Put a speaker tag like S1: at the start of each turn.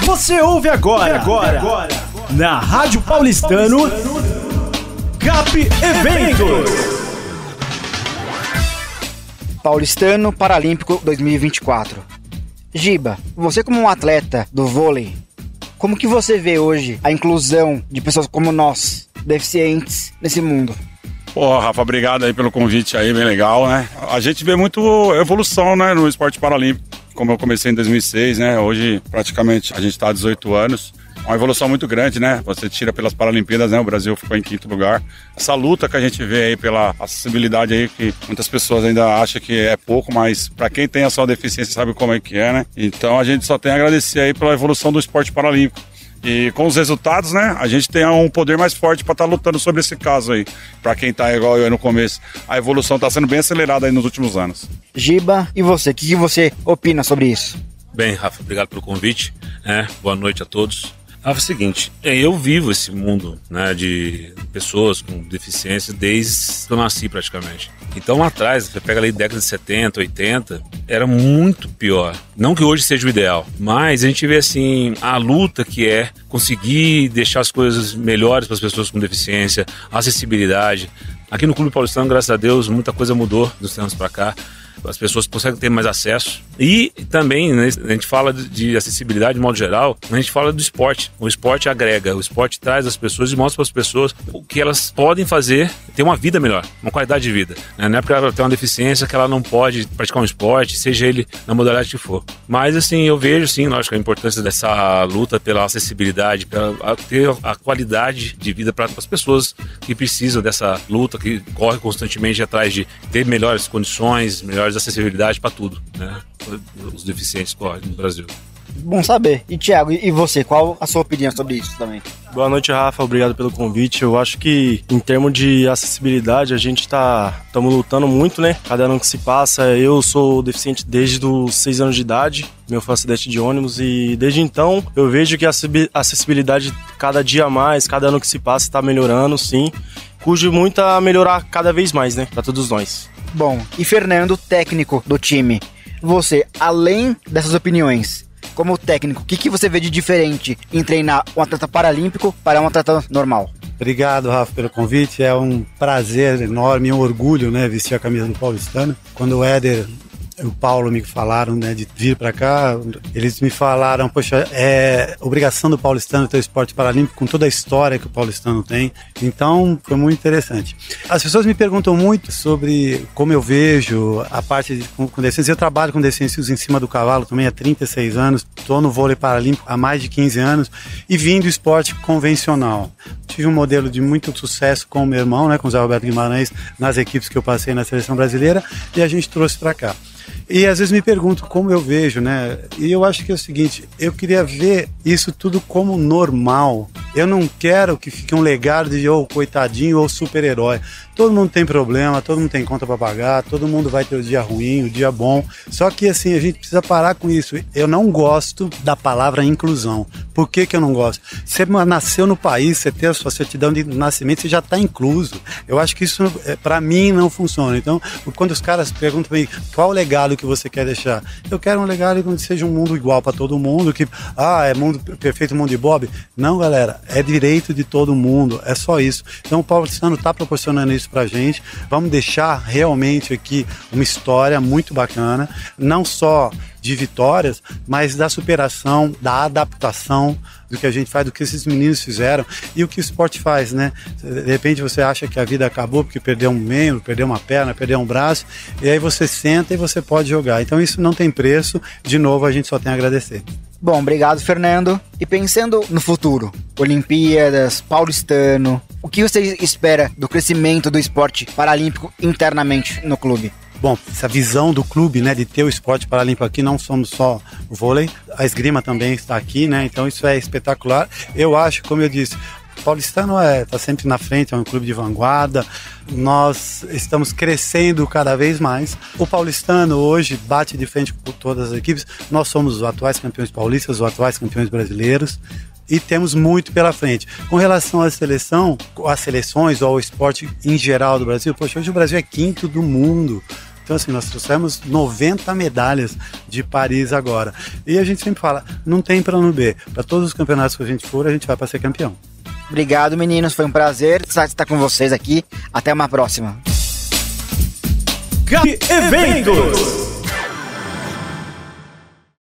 S1: Você ouve agora na Rádio Paulistano, GAP Eventos.
S2: Paulistano Paralímpico 2024. Giba, você como um atleta do vôlei, como que você vê hoje a inclusão de pessoas como nós, deficientes, nesse mundo?
S3: Pô, Rafa, obrigado aí pelo convite aí, bem legal, né? A gente vê muito evolução, né, no esporte paralímpico. Como eu comecei em 2006, né? Hoje, praticamente, a gente está há 18 anos. Uma evolução muito grande, né? Você tira pelas Paralimpíadas, né? O Brasil ficou em 5º lugar. Essa luta que a gente vê aí pela acessibilidade aí, que muitas pessoas ainda acham que é pouco, mas para quem tem a sua deficiência sabe como é que é, né? Então a gente só tem a agradecer aí pela evolução do esporte paralímpico. E com os resultados, né, a gente tem um poder mais forte para estar lutando sobre esse caso aí. Para quem tá igual eu aí no começo, a evolução tá sendo bem acelerada aí nos últimos anos.
S2: Giba, e você? O que você opina sobre isso?
S4: Bem, Rafa, obrigado pelo convite. Boa noite a todos. Rafa, é o seguinte, eu vivo esse mundo, né, de pessoas com deficiência desde que eu nasci praticamente. Então lá atrás, você pega ali década de 70, 80, era muito pior. Não que hoje seja o ideal, mas a gente vê assim a luta que é conseguir deixar as coisas melhores para as pessoas com deficiência, a acessibilidade. Aqui no Clube Paulistano, graças a Deus, muita coisa mudou dos tempos para cá. As pessoas conseguem ter mais acesso. E também, né, a gente fala de acessibilidade de modo geral, a gente fala do esporte. O esporte agrega, o esporte traz as pessoas e mostra para as pessoas o que elas podem fazer, ter uma vida melhor, uma qualidade de vida. Não é porque ela tem uma deficiência que ela não pode praticar um esporte, seja ele na modalidade que for. Mas assim, eu vejo sim, lógico, a importância dessa luta pela acessibilidade, pela ter a qualidade de vida para as pessoas que precisam dessa luta, que corre constantemente atrás de ter melhores condições, melhores acessibilidade para tudo, né? Os deficientes correm no Brasil.
S2: Bom saber. E Thiago, e você? Qual a sua opinião sobre isso também?
S5: Boa noite, Rafa. Obrigado pelo convite. Eu acho que, em termos de acessibilidade, a gente estamos lutando muito, né? Cada ano que se passa. Eu sou deficiente desde os 6 anos de idade. Meu foi um acidente de ônibus e, desde então, eu vejo que a acessibilidade, cada dia mais, cada ano que se passa, está melhorando, sim. Cujo muito a melhorar cada vez mais, né? Para todos nós.
S2: Bom, e Fernando, técnico do time, você, além dessas opiniões, como técnico, o que você vê de diferente em treinar um atleta paralímpico para um atleta normal?
S6: Obrigado, Rafa, pelo convite. É um prazer enorme, um orgulho, né, vestir a camisa do Paulistano. Quando o Éder e o Paulo me falaram, né, de vir para cá, eles me falaram, poxa, é obrigação do Paulistano ter o esporte paralímpico com toda a história que o Paulistano tem. Então, foi muito interessante. As pessoas me perguntam muito sobre como eu vejo a parte com deficiência. Eu trabalho com deficiências em cima do cavalo também há 36 anos, estou no vôlei paralímpico há mais de 15 anos e vim do esporte convencional. Tive um modelo de muito sucesso com o meu irmão, né, com o Zé Roberto Guimarães, nas equipes que eu passei na seleção brasileira, e a gente trouxe para cá. E às vezes me pergunto como eu vejo, né? E eu acho que é o seguinte, eu queria ver isso tudo como normal. Eu não quero que fique um legado de coitadinho ou super-herói. Todo mundo tem problema, todo mundo tem conta para pagar, todo mundo vai ter o dia ruim, o dia bom. Só que assim, a gente precisa parar com isso. Eu não gosto da palavra inclusão. Por que eu não gosto? Você nasceu no país, você tem a sua certidão de nascimento, você já está incluso. Eu acho que isso, para mim, não funciona. Então, quando os caras perguntam para mim, qual o legado que você quer deixar? Eu quero um legado onde seja um mundo igual para todo mundo, que, é mundo perfeito, mundo de Bob. Não, galera, é direito de todo mundo, é só isso. Então o Paulistano está proporcionando isso pra gente. Vamos deixar realmente aqui uma história muito bacana, não só de vitórias, mas da superação, da adaptação do que a gente faz, do que esses meninos fizeram e o que o esporte faz, né? De repente você acha que a vida acabou porque perdeu um membro, perdeu uma perna, perdeu um braço, e aí você senta e você pode jogar. Então isso não tem preço. De novo, a gente só tem a agradecer.
S2: Bom, obrigado, Fernando. E pensando no futuro, Olimpíadas, Paulistano, o que você espera do crescimento do esporte paralímpico internamente no clube?
S6: Bom, essa visão do clube, né, de ter o esporte paralímpico aqui, não somos só o vôlei, a esgrima também está aqui, né, então isso é espetacular. Eu acho, como eu disse, o Paulistano está sempre na frente, é um clube de vanguarda, nós estamos crescendo cada vez mais. O Paulistano hoje bate de frente com todas as equipes, nós somos os atuais campeões paulistas, os atuais campeões brasileiros, e temos muito pela frente. Com relação à seleção, às seleções ou ao esporte em geral do Brasil, poxa, hoje o Brasil é 5º do mundo. Então, assim, nós trouxemos 90 medalhas de Paris agora. E a gente sempre fala, não tem plano B. Para todos os campeonatos que a gente for, a gente vai para ser campeão.
S2: Obrigado, meninos. Foi um prazer estar com vocês aqui. Até uma próxima.
S1: Gabi Eventos.